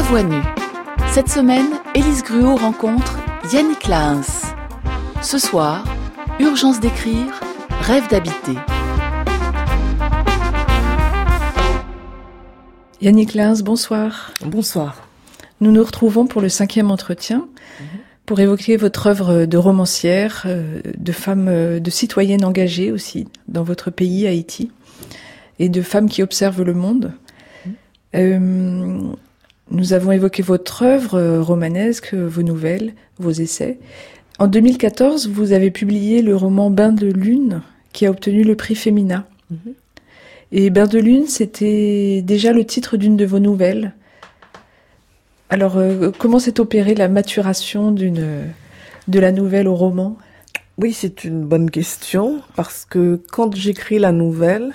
À voix nue. Cette semaine, Élise Gruau rencontre Yannick Lahens. Ce soir, urgence d'écrire, rêve d'habiter. Yannick Lahens, bonsoir. Bonsoir. Nous nous retrouvons pour le 5e entretien pour évoquer votre œuvre de romancière, de femme, de citoyenne engagée aussi dans votre pays, Haïti, et de femmes qui observent le monde. Nous avons évoqué votre œuvre romanesque, vos nouvelles, vos essais. En 2014, vous avez publié le roman Bain de lune, qui a obtenu le prix Femina. Et Bain de lune, c'était déjà le titre d'une de vos nouvelles. Alors, comment s'est opérée la maturation de la nouvelle au roman ? Oui, c'est une bonne question, parce que quand j'écris la nouvelle,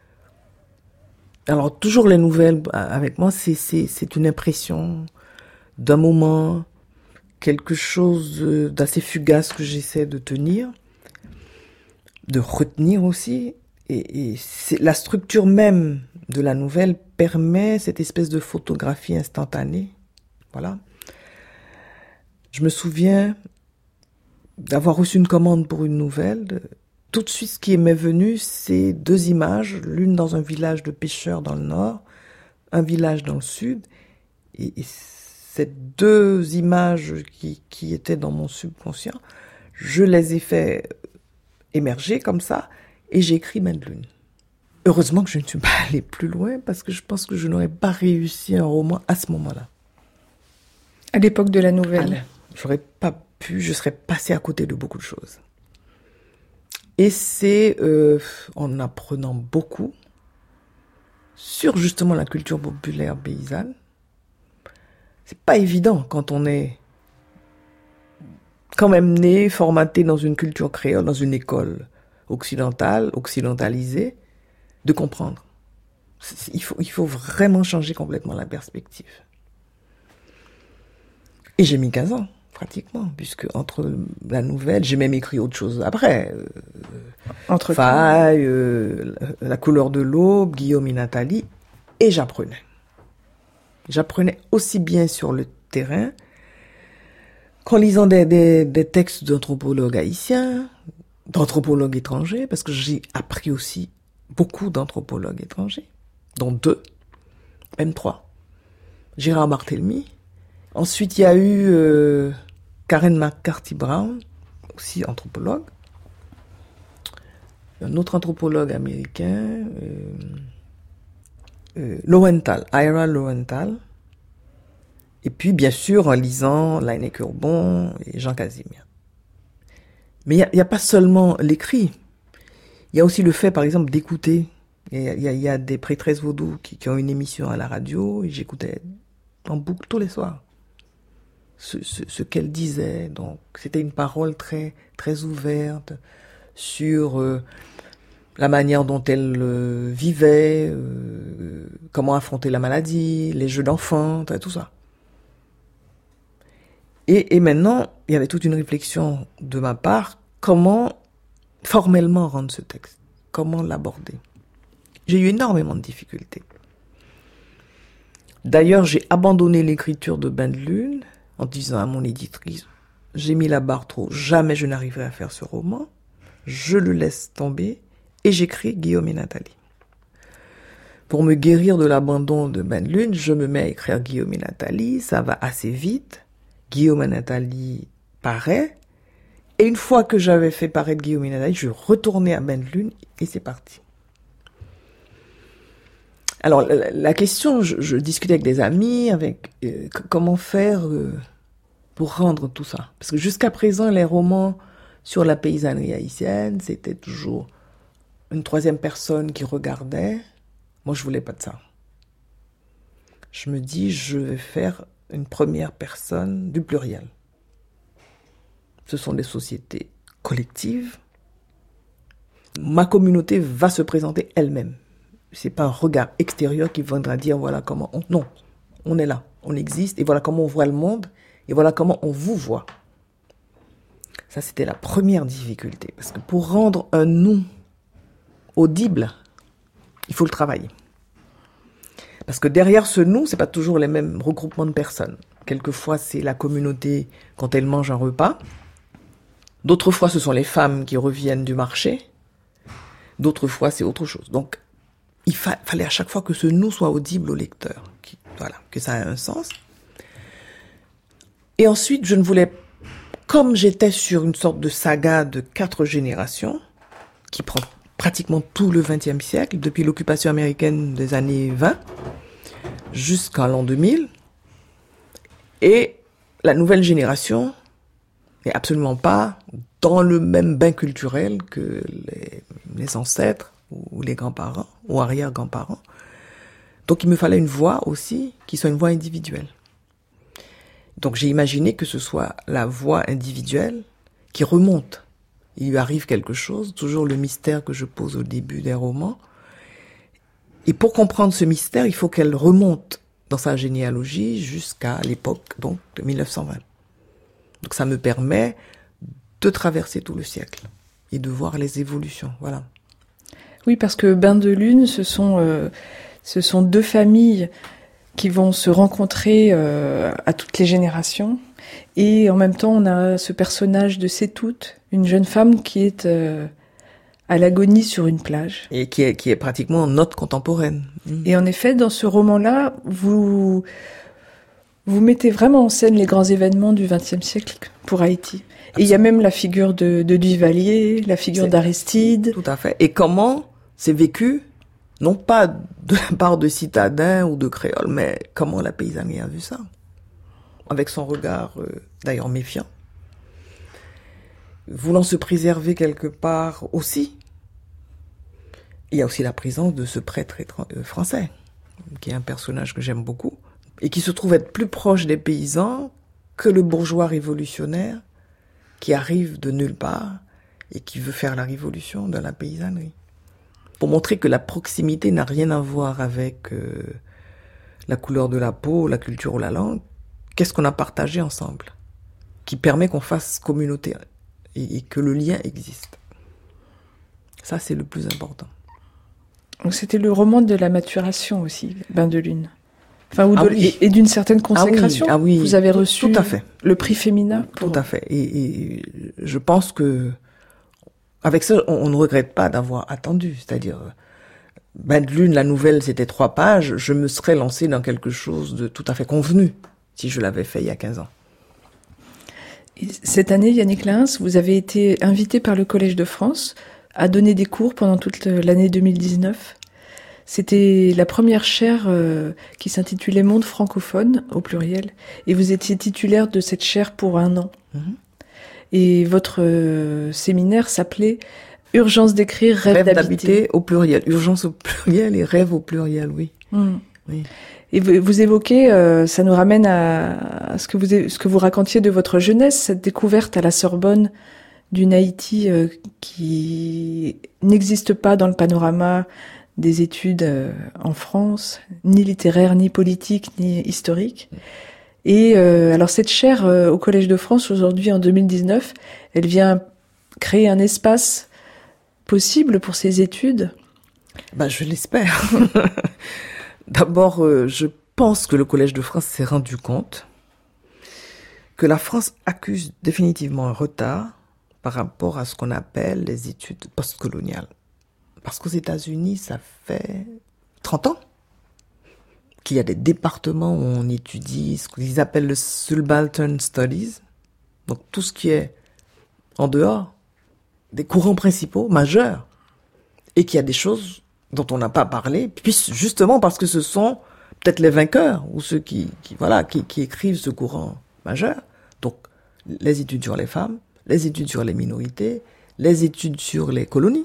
alors toujours les nouvelles avec moi, c'est une impression d'un moment, quelque chose d'assez fugace que j'essaie de tenir, de retenir aussi. Et la structure même de la nouvelle permet cette espèce de photographie instantanée. Voilà. Je me souviens d'avoir reçu une commande pour une nouvelle. Tout de suite, ce qui m'est venu, c'est 2 images, l'une dans un village de pêcheurs dans le nord, un village dans le sud. Et ces 2 images qui étaient dans mon subconscient, je les ai fait émerger comme ça, et j'ai écrit Bain de lune. Heureusement que je ne suis pas allée plus loin, parce que je pense que je n'aurais pas réussi un roman à ce moment-là. À l'époque de la nouvelle. J'aurais pas pu, je serais passée à côté de beaucoup de choses. Et c'est en apprenant beaucoup sur justement la culture populaire paysanne. C'est pas évident quand on est quand même né, formaté dans une culture créole, dans une école occidentalisée, de comprendre. Il faut vraiment changer complètement la perspective. Et j'ai mis 15 ans, pratiquement, puisque entre la nouvelle, j'ai même écrit autre chose après. Entre Faille, La couleur de l'aube, Guillaume et Nathalie, et j'apprenais. J'apprenais aussi bien sur le terrain qu'en lisant des textes d'anthropologues haïtiens, d'anthropologues étrangers, parce que j'ai appris aussi beaucoup d'anthropologues étrangers, dont 2, même 3. Gérard Barthélemy. Ensuite, il y a eu Karen McCarthy Brown, aussi anthropologue. Un autre anthropologue américain, Ira Lowenthal. Et puis, bien sûr, en lisant Lainé Urbon et Jean Casimir. Mais il n'y a pas seulement l'écrit. Il y a aussi le fait, par exemple, d'écouter. Il y a des prêtresses vaudou qui ont une émission à la radio, et j'écoutais en boucle tous les soirs ce qu'elle disait. Donc, c'était une parole très, très ouverte sur la manière dont elle vivait, comment affronter la maladie, les jeux d'enfants, tout ça. Et maintenant, il y avait toute une réflexion de ma part, comment formellement rendre ce texte, comment l'aborder. J'ai eu énormément de difficultés. D'ailleurs, j'ai abandonné l'écriture de Bain de lune en disant à mon éditrice, j'ai mis la barre trop, jamais je n'arriverai à faire ce roman, je le laisse tomber et j'écris Guillaume et Nathalie. Pour me guérir de l'abandon de Bain de lune, je me mets à écrire Guillaume et Nathalie, ça va assez vite. Guillaume et Nathalie paraît, et une fois que j'avais fait paraître Guillaume et Nathalie, je retournais à Bain de lune et c'est parti. Alors, la question, je discutais avec des amis, comment faire pour rendre tout ça. Parce que jusqu'à présent, les romans sur la paysannerie haïtienne, c'était toujours une 3e personne qui regardait. Moi, je voulais pas de ça. Je me dis, je vais faire une 1re personne du pluriel. Ce sont des sociétés collectives. Ma communauté va se présenter elle-même. C'est pas un regard extérieur qui viendra dire voilà comment on... Non, on est là, on existe, et voilà comment on voit le monde, et voilà comment on vous voit. Ça, c'était la première difficulté, parce que pour rendre un nous audible, il faut le travailler. Parce que derrière ce nous, c'est pas toujours les mêmes regroupements de personnes. Quelquefois, c'est la communauté quand elle mange un repas. D'autres fois, ce sont les femmes qui reviennent du marché. D'autres fois, c'est autre chose. Donc, il fallait à chaque fois que ce nous soit audible au lecteur. Que ça ait un sens. Et ensuite, je ne voulais, comme j'étais sur une sorte de saga de 4 générations, qui prend pratiquement tout le XXe siècle, depuis l'occupation américaine des années 20 jusqu'à l'an 2000, et la nouvelle génération n'est absolument pas dans le même bain culturel que les ancêtres ou les grands-parents ou arrière-grands-parents. Donc il me fallait une voix aussi qui soit une voix individuelle. Donc j'ai imaginé que ce soit la voix individuelle qui remonte. Il lui arrive quelque chose, toujours le mystère que je pose au début des romans. Et pour comprendre ce mystère, il faut qu'elle remonte dans sa généalogie jusqu'à l'époque donc de 1920. Donc ça me permet de traverser tout le siècle et de voir les évolutions. Voilà. Oui, parce que Bain de Lune, ce sont 2 familles qui vont se rencontrer à toutes les générations. Et en même temps, on a ce personnage de Sétout, une jeune femme qui est à l'agonie sur une plage. Et qui est pratiquement notre contemporaine. Et en effet, dans ce roman-là, vous mettez vraiment en scène les grands événements du XXe siècle pour Haïti. Absolument. Et il y a même la figure de Duvalier, la figure d'Aristide. Tout à fait. Et comment c'est vécu, non pas de la part de citadins ou de créoles, mais comment la paysannerie a vu ça, avec son regard d'ailleurs méfiant, voulant se préserver quelque part aussi. Il y a aussi la présence de ce prêtre français, qui est un personnage que j'aime beaucoup, et qui se trouve être plus proche des paysans que le bourgeois révolutionnaire qui arrive de nulle part et qui veut faire la révolution dans la paysannerie. Pour montrer que la proximité n'a rien à voir avec la couleur de la peau, la culture ou la langue. Qu'est-ce qu'on a partagé ensemble qui permet qu'on fasse communauté et que le lien existe. Ça, c'est le plus important. Donc c'était le roman de la maturation aussi, Bain de Lune. Enfin, oui. Et d'une certaine consécration. Ah oui. Vous avez reçu tout à fait. Le prix Femina. Tout à fait. Et je pense que avec ça, on ne regrette pas d'avoir attendu. C'est-à-dire, Bain de Lune, la nouvelle, c'était 3 pages. Je me serais lancé dans quelque chose de tout à fait convenu si je l'avais fait il y a 15 ans. Cette année, Yannick Lahens, vous avez été invité par le Collège de France à donner des cours pendant toute l'année 2019. C'était la première chaire qui s'intitulait Monde francophone, au pluriel, et vous étiez titulaire de cette chaire pour 1 an. Et votre séminaire s'appelait Urgence d'écrire, rêve d'habiter. Au pluriel. Urgence au pluriel et rêve au pluriel, oui. Oui. Et vous évoquez, ça nous ramène à ce que vous racontiez de votre jeunesse, cette découverte à la Sorbonne d'une Haïti qui n'existe pas dans le panorama des études en France, ni littéraires, ni politiques, ni historiques. Et alors cette chaire au Collège de France, aujourd'hui en 2019, elle vient créer un espace possible pour ces études. Je l'espère. D'abord, je pense que le Collège de France s'est rendu compte que la France accuse définitivement un retard par rapport à ce qu'on appelle les études postcoloniales. Parce qu'aux États-Unis, ça fait 30 ans qu'il y a des départements où on étudie ce qu'ils appellent le Subaltern Studies, donc tout ce qui est en dehors des courants principaux majeurs, et qu'il y a des choses dont on n'a pas parlé, puis justement parce que ce sont peut-être les vainqueurs ou ceux qui écrivent ce courant majeur. Donc les études sur les femmes, les études sur les minorités, les études sur les colonies.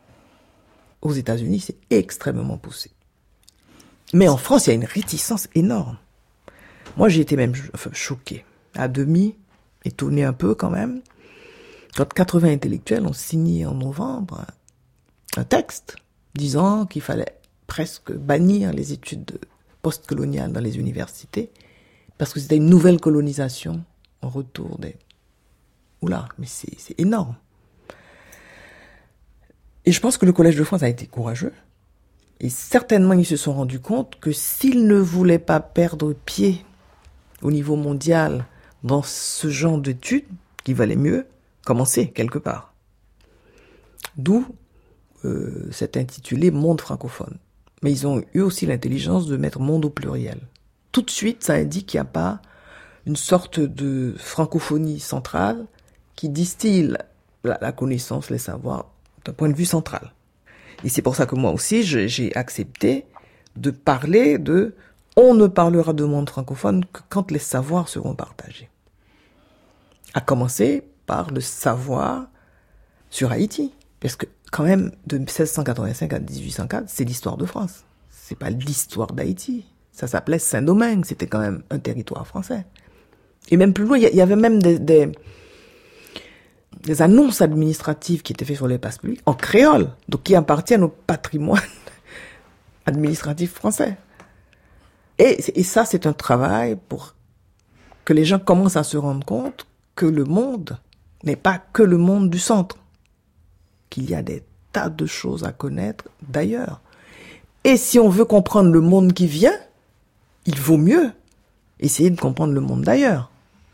Aux États-Unis, c'est extrêmement poussé. Mais en France, il y a une réticence énorme. Moi, j'ai été même choqué, à demi, étonné un peu quand même, quand 80 intellectuels ont signé en novembre un texte disant qu'il fallait presque bannir les études postcoloniales dans les universités, parce que c'était une nouvelle colonisation en retour des... Oula, mais c'est énorme. Et je pense que le Collège de France a été courageux Et certainement, ils se sont rendus compte que s'ils ne voulaient pas perdre pied au niveau mondial dans ce genre d'études, qu'il valait mieux commencer quelque part. D'où cet intitulé « Monde francophone ». Mais ils ont eu aussi l'intelligence de mettre « monde » au pluriel. Tout de suite, ça indique qu'il n'y a pas une sorte de francophonie centrale qui distille la connaissance, les savoirs d'un point de vue central. Et c'est pour ça que moi aussi, j'ai accepté de parler de « on ne parlera de monde francophone que quand les savoirs seront partagés ». À commencer par le savoir sur Haïti. Parce que quand même, de 1685 à 1804, c'est l'histoire de France. C'est pas l'histoire d'Haïti. Ça s'appelait Saint-Domingue, c'était quand même un territoire français. Et même plus loin, il y avait même des annonces administratives qui étaient faites sur les places publiques en créole, donc qui appartiennent au patrimoine administratif français. Et ça, c'est un travail pour que les gens commencent à se rendre compte que le monde n'est pas que le monde du centre, qu'il y a des tas de choses à connaître d'ailleurs. Et si on veut comprendre le monde qui vient, il vaut mieux essayer de comprendre le monde d'ailleurs.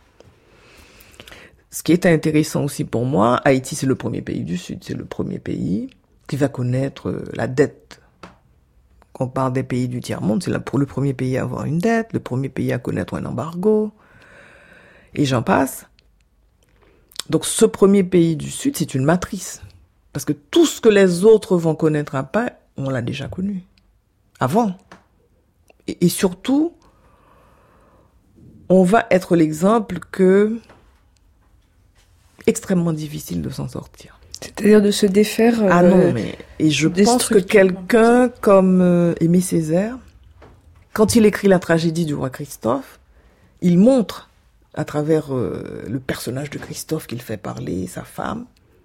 Ce qui est intéressant aussi pour moi, Haïti, c'est le premier pays du Sud, c'est le premier pays qui va connaître la dette. Quand on parle des pays du tiers-monde, c'est le premier pays à avoir une dette, le premier pays à connaître un embargo, et j'en passe. Donc ce premier pays du Sud, c'est une matrice. Parce que tout ce que les autres vont connaître après, on l'a déjà connu. Avant. Et surtout, on va être l'exemple que extrêmement difficile de s'en sortir. C'est-à-dire de se défaire. Ah non, mais et je pense que quelqu'un comme Aimé Césaire, quand il écrit la tragédie du roi Christophe, il montre à travers le personnage de Christophe qu'il fait parler, sa femme,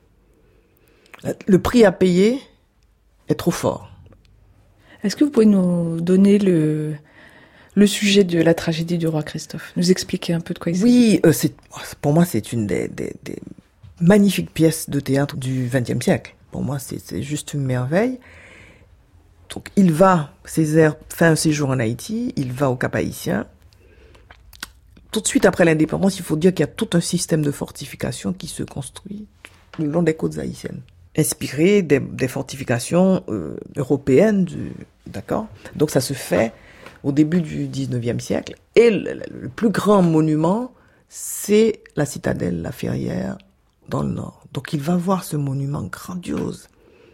le prix à payer est trop fort. Est-ce que vous pouvez nous donner le sujet de la tragédie du roi Christophe, nous expliquer un peu de quoi il s'agit? Oui, pour moi, c'est une des magnifiques pièces de théâtre du XXe siècle. Pour moi, c'est juste une merveille. Donc, Césaire fait un séjour en Haïti, il va au Cap-Haïtien. Tout de suite après l'indépendance, il faut dire qu'il y a tout un système de fortification qui se construit le long des côtes haïtiennes, inspiré des fortifications européennes, d'accord? Donc, ça se fait au début du 19e siècle. Et le plus grand monument, c'est la citadelle La Ferrière dans le nord. Donc il va voir ce monument grandiose.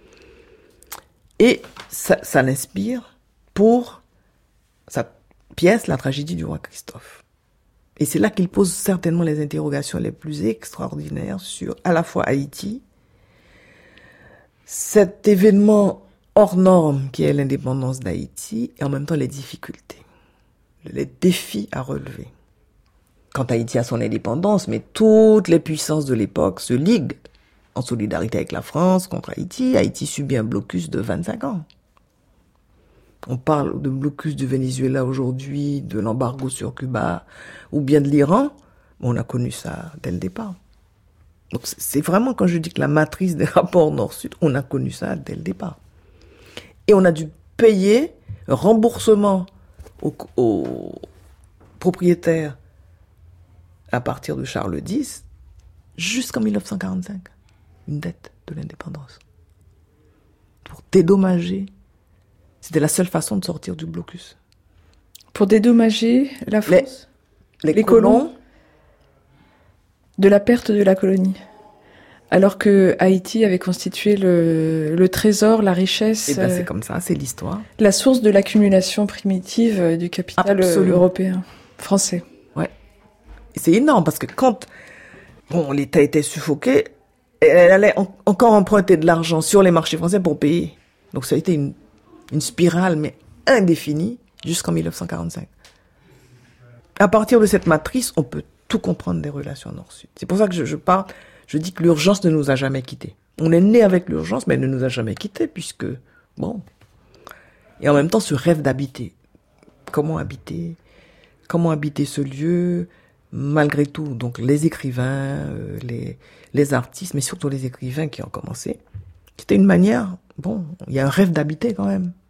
Et ça l'inspire pour sa pièce, La tragédie du roi Christophe. Et c'est là qu'il pose certainement les interrogations les plus extraordinaires sur à la fois Haïti, cet événement hors norme qui est l'indépendance d'Haïti, et en même temps les difficultés, les défis à relever. Quand Haïti a son indépendance, mais toutes les puissances de l'époque se liguent en solidarité avec la France contre Haïti. Haïti subit un blocus de 25 ans. On parle de blocus du Venezuela aujourd'hui, de l'embargo sur Cuba, ou bien de l'Iran. On a connu ça dès le départ. Donc c'est vraiment quand je dis que la matrice des rapports Nord-Sud, on a connu ça dès le départ. Et on a dû payer remboursement aux propriétaires à partir de Charles X jusqu'en 1945. Une dette de l'indépendance. Pour dédommager. C'était la seule façon de sortir du blocus. Pour dédommager la France, les colons de la perte de la colonie. Alors que Haïti avait constitué le trésor, la richesse. Et ben c'est comme ça, c'est l'histoire. La source de l'accumulation primitive du capital européen, français. Ouais. Et c'est énorme parce que quand l'État était suffoqué, elle allait encore emprunter de l'argent sur les marchés français pour payer. Donc ça a été une spirale, mais indéfinie, jusqu'en 1945. À partir de cette matrice, on peut tout comprendre des relations Nord-Sud. C'est pour ça que je dis que l'urgence ne nous a jamais quittés. On est né avec l'urgence, mais elle ne nous a jamais quittés, puisque, bon. Et en même temps, ce rêve d'habiter. Comment habiter ce lieu, malgré tout. Donc, les écrivains, les artistes, mais surtout les écrivains qui ont commencé. C'était une manière, il y a un rêve d'habiter quand même.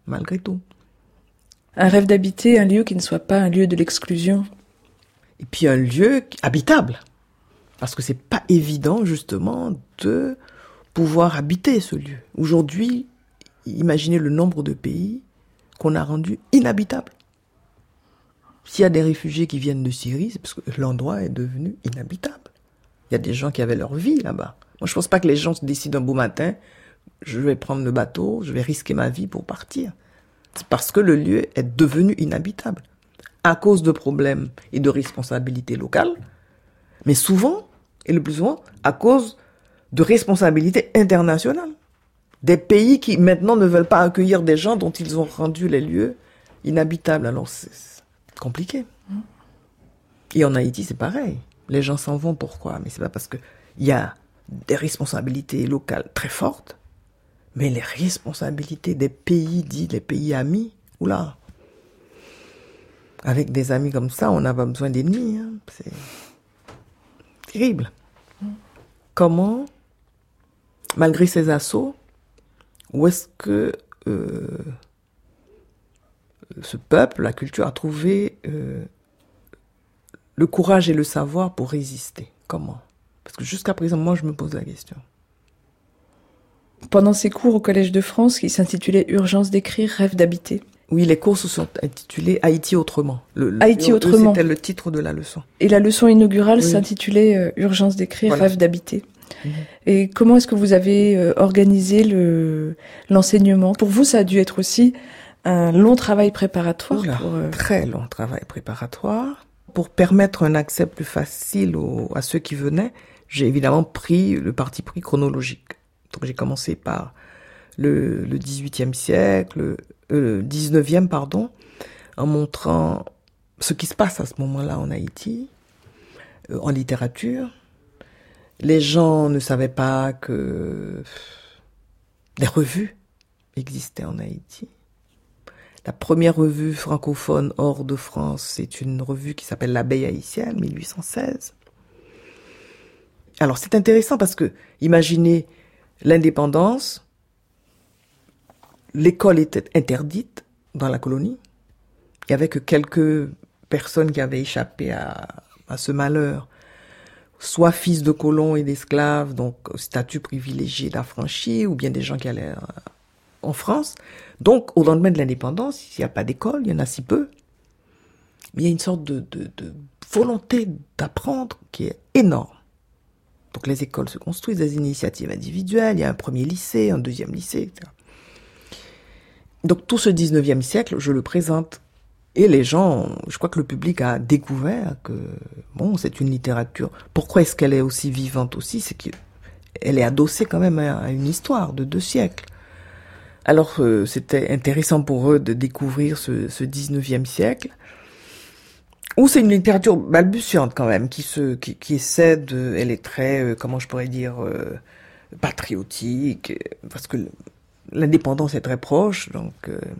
malgré tout. Un rêve d'habiter un lieu qui ne soit pas un lieu de l'exclusion. Et puis un lieu habitable. Parce que c'est pas évident, justement, de pouvoir habiter ce lieu. Aujourd'hui, imaginez le nombre de pays qu'on a rendus inhabitables. S'il y a des réfugiés qui viennent de Syrie, c'est parce que l'endroit est devenu inhabitable. Il y a des gens qui avaient leur vie là-bas. Moi, je pense pas que les gens se décident un beau matin, je vais prendre le bateau, je vais risquer ma vie pour partir. C'est parce que le lieu est devenu inhabitable. À cause de problèmes et de responsabilités locales, mais souvent, et le plus souvent, à cause de responsabilités internationales. Des pays qui maintenant ne veulent pas accueillir des gens dont ils ont rendu les lieux inhabitables. Alors c'est compliqué. Et en Haïti, c'est pareil. Les gens s'en vont, pourquoi? Mais c'est pas parce que il y a des responsabilités locales très fortes, mais les responsabilités des pays dits, les pays amis, oula. Avec des amis comme ça, on n'a pas besoin d'ennemis. Hein. C'est terrible. Comment, malgré ces assauts, où est-ce que ce peuple, la culture, a trouvé le courage et le savoir pour résister? Comment? Parce que jusqu'à présent, moi, je me pose la question. Pendant ces cours au Collège de France, qui s'intitulaient « Urgence d'écrire, rêve d'habiter », oui, les cours se sont intitulés « Haïti autrement ». Haïti autrement. C'était le titre de la leçon. Et la leçon inaugurale s'intitulait « Urgence d'écrire, rêve d'habiter ». Et comment est-ce que vous avez organisé l'enseignement? Pour vous, ça a dû être aussi un long travail préparatoire. Très long travail préparatoire. Pour permettre un accès plus facile à ceux qui venaient, j'ai évidemment pris le parti pris chronologique. Donc j'ai commencé par le 18e siècle, 19e, pardon, en montrant ce qui se passe à ce moment-là en Haïti, en littérature. Les gens ne savaient pas que des revues existaient en Haïti. La première revue francophone hors de France, c'est une revue qui s'appelle L'Abeille haïtienne, 1816. Alors c'est intéressant parce que, imaginez l'indépendance, l'école était interdite dans la colonie. Il n'y avait que quelques personnes qui avaient échappé à ce malheur, soit fils de colons et d'esclaves, donc statut privilégié d'affranchis, ou bien des gens qui allaient en France. Donc, au lendemain de l'indépendance, il n'y a pas d'école, il y en a si peu. Mais il y a une sorte de volonté d'apprendre qui est énorme. Donc les écoles se construisent, des initiatives individuelles, il y a un premier lycée, un deuxième lycée, etc. Donc tout ce 19e siècle, je le présente. Et les gens, je crois que le public a découvert que, bon, c'est une littérature. Pourquoi est-ce qu'elle est aussi vivante aussi? C'est qu'elle est adossée quand même à une histoire de 2 siècles. Alors, c'était intéressant pour eux de découvrir ce 19e siècle, où c'est une littérature balbutiante quand même, qui essaie de, elle est très, comment je pourrais dire, patriotique, parce que l'indépendance est très proche, donc,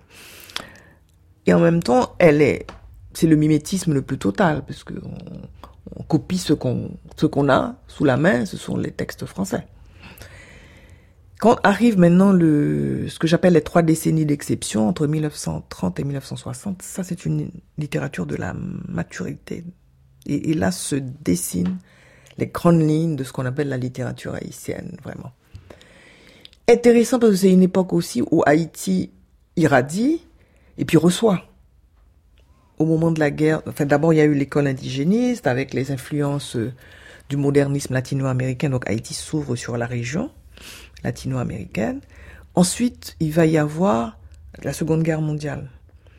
et en même temps, c'est le mimétisme le plus total, parce que on copie ce qu'on a sous la main, ce sont les textes français. Quand arrive maintenant ce que j'appelle les 3 décennies d'exception, entre 1930 et 1960, ça c'est une littérature de la maturité. Et là se dessinent les grandes lignes de ce qu'on appelle la littérature haïtienne, vraiment. Intéressant parce que c'est une époque aussi où Haïti irradie et puis reçoit. Au moment de la guerre, enfin d'abord il y a eu l'école indigéniste avec les influences du modernisme latino-américain, donc Haïti s'ouvre sur la région latino-américaine. Ensuite, il va y avoir la Seconde Guerre mondiale.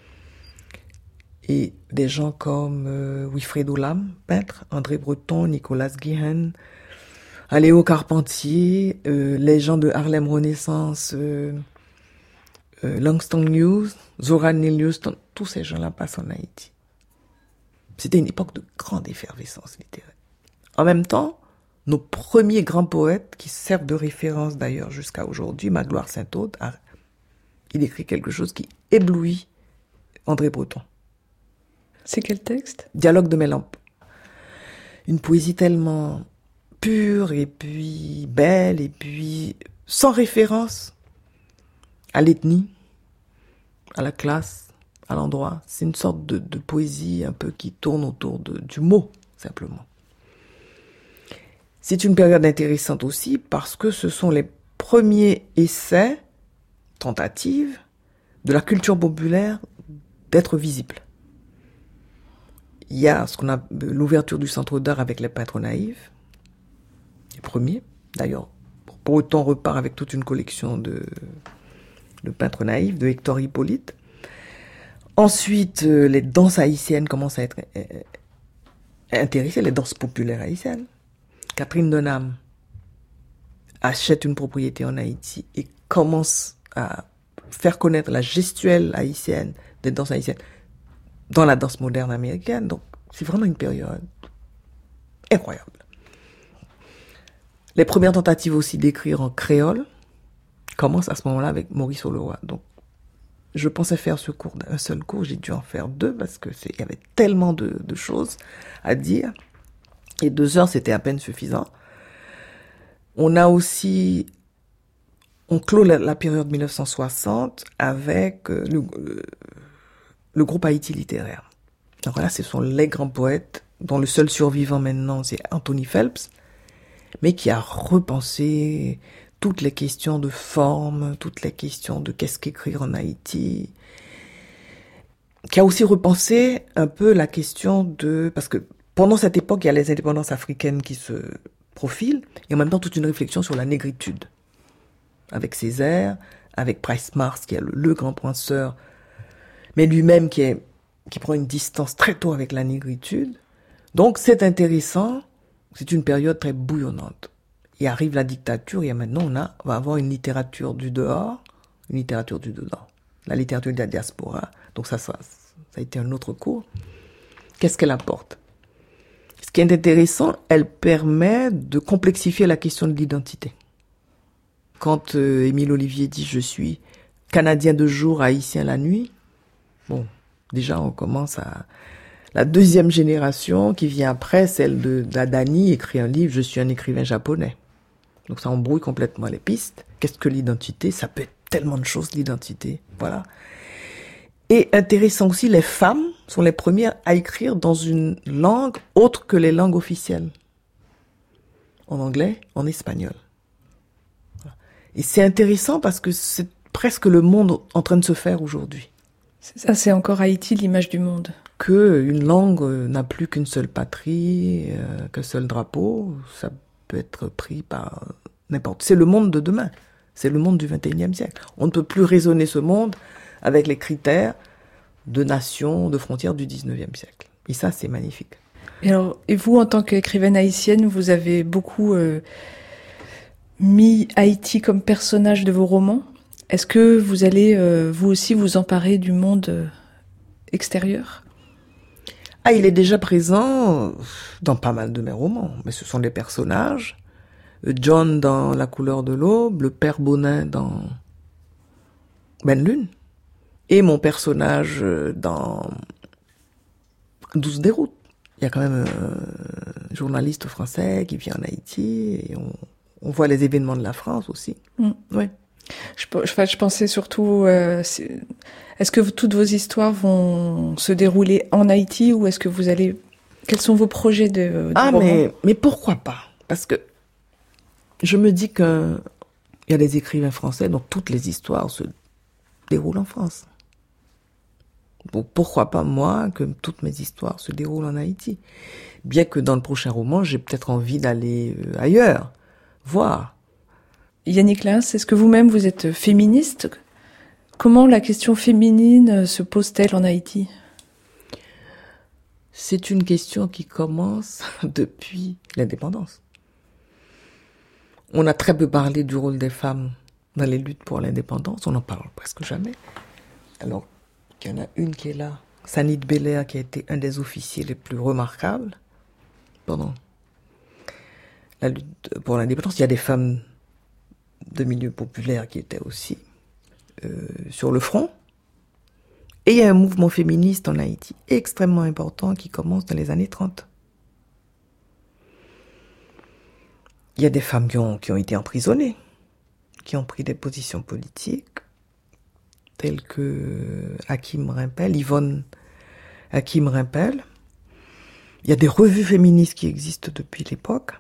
Et des gens comme Wilfredo Lam, peintre, André Breton, Nicolas Guihen, Aléo Carpentier, les gens de Harlem Renaissance, Langston Hughes, Zora Neale Hurston, tous ces gens-là passent en Haïti. C'était une époque de grande effervescence littéraire. En même temps, nos premiers grands poètes, qui servent de référence d'ailleurs jusqu'à aujourd'hui, Magloire Saint-Aude, il écrit quelque chose qui éblouit André Breton. C'est quel texte? Dialogue de mes lampes. Une poésie tellement pure et puis belle et puis sans référence à l'ethnie, à la classe, à l'endroit. C'est une sorte de poésie un peu qui tourne autour du mot, simplement. C'est une période intéressante aussi parce que ce sont les premiers essais, tentatives, de la culture populaire d'être visible. Il y a ce qu'on a l'ouverture du centre d'art avec les peintres naïfs, les premiers. D'ailleurs, pour autant, on repart avec toute une collection de peintres naïfs, de Hector Hippolyte. Ensuite, les danses haïtiennes commencent à être intéressées, les danses populaires haïtiennes. Catherine Denham achète une propriété en Haïti et commence à faire connaître la gestuelle haïtienne, des danses haïtiennes, dans la danse moderne américaine. Donc, c'est vraiment une période incroyable. Les premières tentatives aussi d'écrire en créole commencent à ce moment-là avec Maurice Auleroy. Donc, je pensais faire ce cours d'un seul cours, j'ai dû en faire 2 parce que il y avait tellement de choses à dire. Et 2 heures, c'était à peine suffisant. On clôt la période 1960 avec le groupe Haïti littéraire. Donc là, ce sont les grands poètes, dont le seul survivant maintenant, c'est Anthony Phelps, mais qui a repensé toutes les questions de forme, toutes les questions de qu'est-ce qu'écrire en Haïti, qui a aussi repensé un peu la question parce que pendant cette époque, il y a les indépendances africaines qui se profilent, et en même temps toute une réflexion sur la négritude. Avec Césaire, avec Price Mars, qui est le grand penseur, mais lui-même qui prend une distance très tôt avec la négritude. Donc c'est intéressant, c'est une période très bouillonnante. Et arrive la dictature, et maintenant on va avoir une littérature du dehors, une littérature du dedans. La littérature de la diaspora, donc ça a été un autre cours. Qu'est-ce qu'elle apporte ? Ce qui est intéressant, elle permet de complexifier la question de l'identité. Quand Émile Olivier dit « je suis Canadien de jour, Haïtien la nuit », bon, déjà on commence à... La deuxième génération qui vient après, celle d'Adani, écrit un livre « Je suis un écrivain japonais ». Donc ça embrouille complètement les pistes. Qu'est-ce que l'identité ? Ça peut être tellement de choses, l'identité. Voilà. Et intéressant aussi, les femmes sont les premières à écrire dans une langue autre que les langues officielles. En anglais, en espagnol. Et c'est intéressant parce que c'est presque le monde en train de se faire aujourd'hui. C'est ça, c'est encore Haïti, l'image du monde. Que une langue n'a plus qu'une seule patrie, qu'un seul drapeau, ça peut être pris par n'importe. C'est le monde de demain. C'est le monde du 21e siècle. On ne peut plus raisonner ce monde avec les critères de nations, de frontières du 19e siècle. Et ça, c'est magnifique. Et vous, en tant qu'écrivaine haïtienne, vous avez beaucoup mis Haïti comme personnage de vos romans. Est-ce que vous allez, vous aussi, vous emparer du monde extérieur ? Ah, il est déjà présent dans pas mal de mes romans, mais ce sont des personnages. John dans La couleur de l'aube, le père Bonin dans Ben Lune, et mon personnage dans 12 déroutes. Il y a quand même un journaliste français qui vient en Haïti, et on voit les événements de la France aussi. Oui. Je pensais surtout, est-ce que toutes vos histoires vont se dérouler en Haïti ou est-ce que vous allez... Quels sont vos projets de roman ? Mais pourquoi pas ? Parce que je me dis qu'il y a des écrivains français dont toutes les histoires se déroulent en France. Donc pourquoi pas moi que toutes mes histoires se déroulent en Haïti ? Bien que dans le prochain roman, j'ai peut-être envie d'aller ailleurs, voir. Yannick Lins, est-ce que vous-même vous êtes féministe ? Comment la question féminine se pose-t-elle en Haïti ? C'est une question qui commence depuis l'indépendance. On a très peu parlé du rôle des femmes dans les luttes pour l'indépendance, on n'en parle presque jamais. Alors, il y en a une qui est là, Sanit Belair, qui a été un des officiers les plus remarquables pendant la lutte pour l'indépendance. Il y a des femmes de milieu populaire qui étaient aussi sur le front. Et il y a un mouvement féministe en Haïti extrêmement important qui commence dans les années 30. Il y a des femmes qui ont été emprisonnées, qui ont pris des positions politiques. tels que Yvonne Hakim Rimpel. Il y a des revues féministes qui existent depuis l'époque.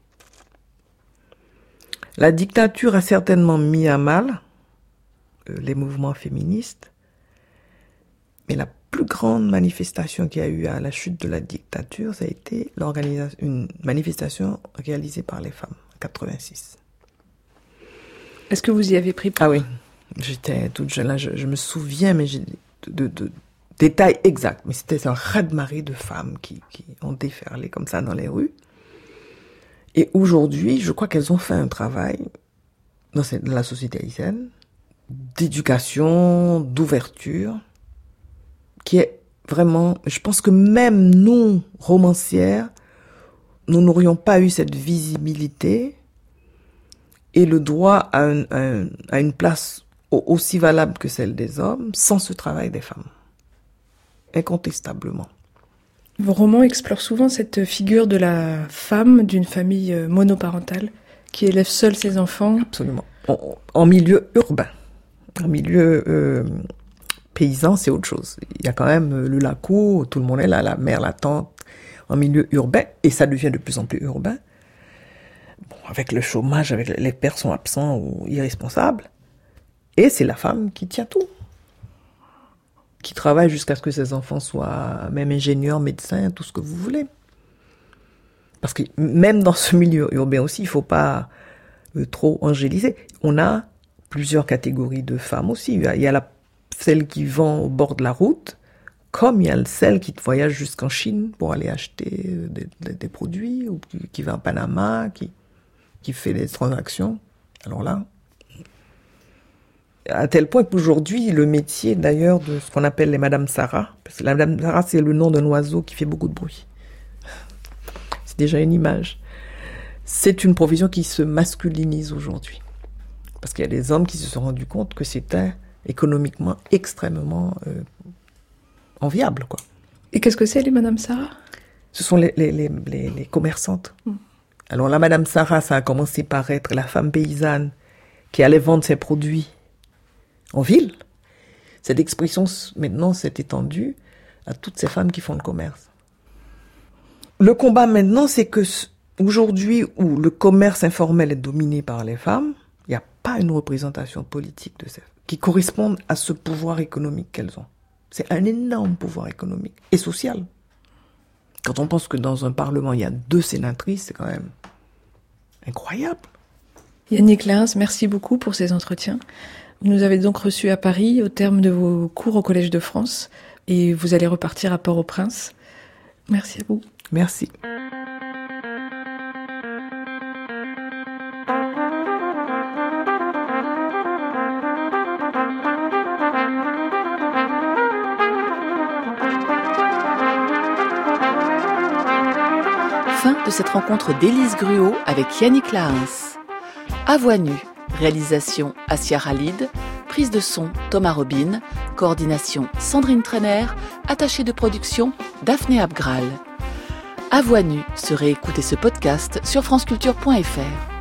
La dictature a certainement mis à mal les mouvements féministes, mais la plus grande manifestation qu'il y a eu à la chute de la dictature, ça a été une manifestation réalisée par les femmes, en 86. Est-ce que vous y avez pris part? Ah oui, j'étais toute jeune là, je me souviens, mais j'ai de détails exacts. Mais c'était un raz-de-marée de femmes qui ont déferlé comme ça dans les rues. Et aujourd'hui, je crois qu'elles ont fait un travail dans la société haïtienne d'éducation, d'ouverture, qui est vraiment... Je pense que même nous, romancières, nous n'aurions pas eu cette visibilité et le droit à une place aussi valable que celle des hommes sans ce travail des femmes. Incontestablement. Vos romans explorent souvent cette figure de la femme d'une famille monoparentale qui élève seule ses enfants. Absolument. En milieu urbain. En milieu paysan, c'est autre chose. Il y a quand même le laco, tout le monde est là, la mère, la tante, en milieu urbain, et ça devient de plus en plus urbain. Bon, avec le chômage, les pères sont absents ou irresponsables, et c'est la femme qui tient tout. Qui travaille jusqu'à ce que ses enfants soient même ingénieurs, médecins, tout ce que vous voulez. Parce que même dans ce milieu urbain aussi, il ne faut pas trop angéliser. On a plusieurs catégories de femmes aussi. Il y a celle qui vend au bord de la route, comme il y a celle qui voyage jusqu'en Chine pour aller acheter des produits, ou qui va à Panama, qui fait des transactions. Alors là, à tel point qu'aujourd'hui, le métier d'ailleurs de ce qu'on appelle les Madame Sarah, parce que la Madame Sarah, c'est le nom d'un oiseau qui fait beaucoup de bruit. C'est déjà une image. C'est une profession qui se masculinise aujourd'hui. Parce qu'il y a des hommes qui se sont rendus compte que c'était économiquement extrêmement enviable, quoi. Et qu'est-ce que c'est, les Madame Sarah? Ce sont les commerçantes. Alors la Madame Sarah, ça a commencé par être la femme paysanne qui allait vendre ses produits en ville. Cette expression, maintenant, s'est étendue à toutes ces femmes qui font le commerce. Le combat, maintenant, c'est que aujourd'hui, où le commerce informel est dominé par les femmes, il n'y a pas une représentation politique de ces femmes qui correspondent à ce pouvoir économique qu'elles ont. C'est un énorme pouvoir économique et social. Quand on pense que dans un parlement, il y a 2 sénatrices, c'est quand même incroyable. Yannick Laens, merci beaucoup pour ces entretiens. Vous nous avez donc reçus à Paris au terme de vos cours au Collège de France et vous allez repartir à Port-au-Prince. Merci à vous. Merci. Fin de cette rencontre d'Élise Gruau avec Yannick Laens. À voix nue, réalisation Assia Khalid, prise de son Thomas Robin, coordination Sandrine Trainer, attachée de production Daphné Abgral. À voix nue, se réécouter ce podcast sur franceculture.fr.